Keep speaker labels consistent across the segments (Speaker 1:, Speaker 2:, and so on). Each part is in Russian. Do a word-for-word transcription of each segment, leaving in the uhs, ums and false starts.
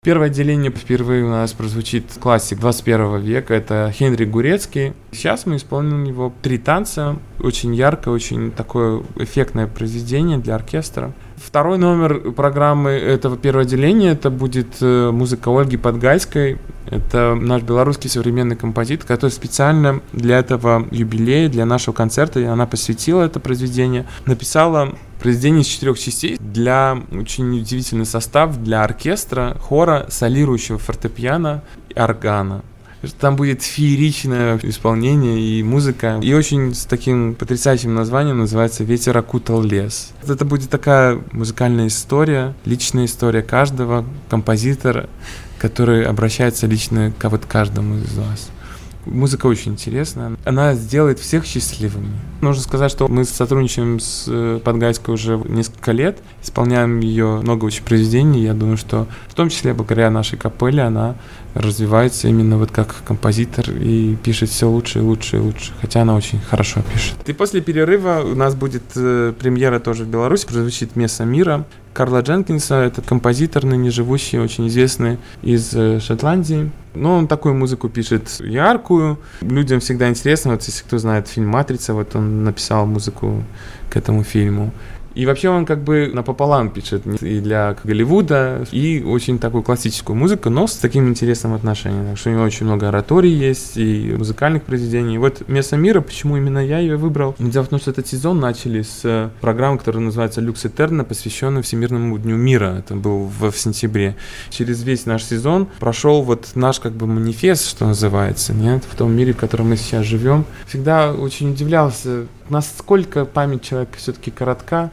Speaker 1: Первое отделение впервые у нас прозвучит классик двадцать первого века, это Хенрик Гурецкий. Сейчас мы исполним его три танца, очень яркое, очень такое эффектное произведение для оркестра. Второй номер программы этого первого отделения, это будет музыка Ольги Подгайской. Это наш белорусский современный композитор, который специально для этого юбилея, для нашего концерта, она посвятила это произведение, написала произведение из четырех частей для очень удивительный состав для оркестра, хора, солирующего фортепиано и органа. Там будет фееричное исполнение и музыка, и очень с таким потрясающим названием, называется «Ветер окутал лес». Это будет такая музыкальная история, личная история каждого композитора, который обращается лично к вот каждому из вас. Музыка очень интересная, она сделает всех счастливыми. Нужно сказать, что мы сотрудничаем с Подгайской уже несколько лет, исполняем ее много очень произведений. Я думаю, что в том числе благодаря нашей капелле она развивается именно вот как композитор и пишет все лучше и лучше и лучше, хотя она очень хорошо пишет. И после перерыва у нас будет э, премьера тоже в Беларуси, прозвучит «Месса мира» Карла Дженкинса, это композитор, ныне живущий, очень известный из э, Шотландии. Но он такую музыку пишет яркую, людям всегда интересно, вот если кто знает фильм «Матрица», вот он написал музыку к этому фильму. И вообще он как бы напополам пишет и для Голливуда, и очень такую классическую музыку, но с таким интересным отношением. Так что у него очень много ораторий есть и музыкальных произведений. И вот «Месса мира», почему именно я ее выбрал? Дело в том, что этот сезон начали с программы, которая называется «Люкс Этерна», посвященной Всемирному дню мира. Это был в, в сентябре. Через весь наш сезон прошел вот наш как бы манифест, что называется, нет? В том мире, в котором мы сейчас живем. Всегда очень удивлялся, насколько память человека все-таки коротка.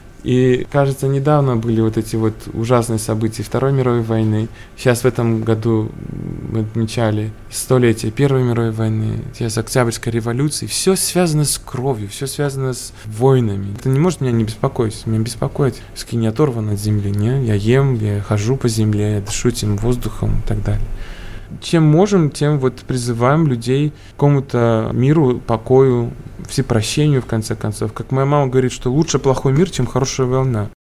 Speaker 1: И, кажется, недавно были вот эти вот ужасные события Второй мировой войны. Сейчас в этом году мы отмечали столетие Первой мировой войны, сейчас Октябрьской революции. Все связано с кровью, все связано с войнами. Это не может меня не беспокоить. Меня беспокоит, если не оторван от земли. Не? Я ем, я хожу по земле, я дышу этим воздухом и так далее. Чем можем, тем вот призываем людей к какому-то миру, покою, всепрощению, в конце концов. Как моя мама говорит, что лучше плохой мир, чем хорошая война.